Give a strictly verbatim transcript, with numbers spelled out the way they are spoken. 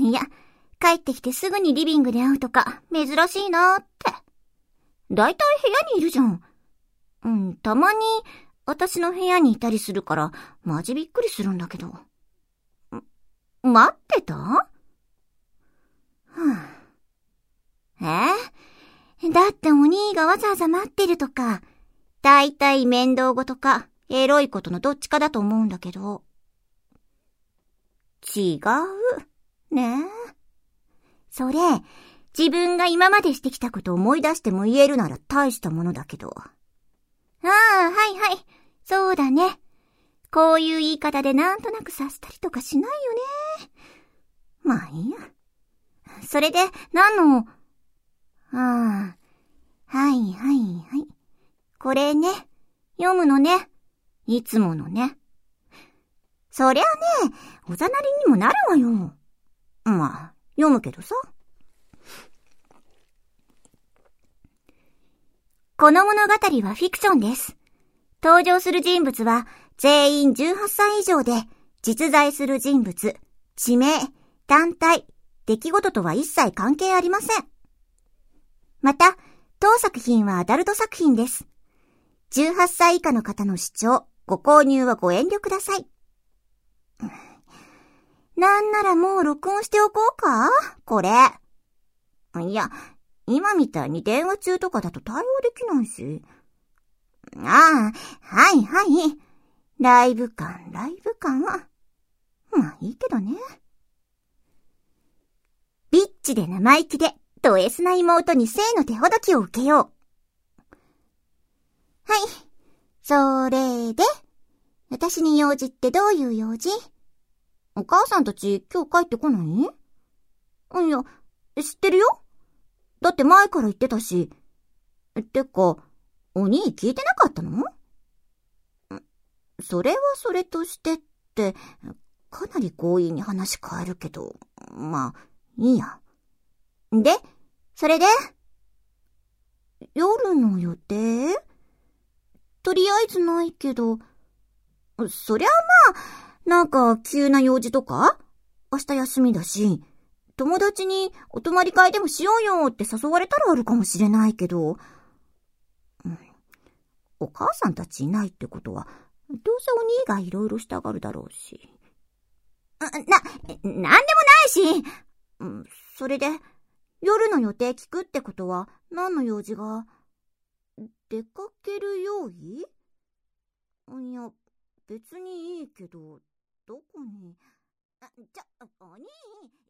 いや、帰ってきてすぐにリビングで会うとか、珍しいなーって。だいたい部屋にいるじゃん。うん、たまに、私の部屋にいたりするから、マジびっくりするんだけど。待ってた？はぁ、え？だってお兄がわざわざ待ってるとか、だいたい面倒ごとか、エロいことのどっちかだと思うんだけど。違う。ねえ。それ、自分が今までしてきたことを思い出しても言えるなら大したものだけど。ああ、はいはい。そうだね。こういう言い方でなんとなく察したりとかしないよね。まあいいや。それで、何の、ああ、はいはいはい。これね、読むのね。いつものね。そりゃね、おざなりにもなるわよ。まあ、読むけどさ。この物語はフィクションです。登場する人物は全員じゅうはっさい以上で、実在する人物、地名、団体、出来事とは一切関係ありません。また、当作品はアダルト作品です。じゅうはっさい以下の方の視聴、ご購入はご遠慮ください。なんならもう録音しておこうか？これ。いや、今みたいに電話中とかだと対応できないし。ああ、はいはい。ライブ感、ライブ感は。まあいいけどね。ビッチで生意気で、ド S な妹に性の手ほどきを受けよう。はい。それで、私に用事ってどういう用事？お母さんたち今日帰ってこない？いや、知ってるよ。だって前から言ってたし。てか、お兄聞いてなかったの？それはそれとしてって、かなり強引に話変えるけど、まあ、いいや。で、それで？夜の予定？とりあえずないけど、そりゃまあ、なんか急な用事とか？明日休みだし、友達にお泊まり会でもしようよって誘われたらあるかもしれないけど、うん、お母さんたちいないってことは、どうせお兄がいろいろしたがるだろうし。な、なんでもないし、うん、それで、夜の予定聞くってことは何の用事が？出かける用意？いや、別にいいけど、どこに？あ、じゃ、お兄。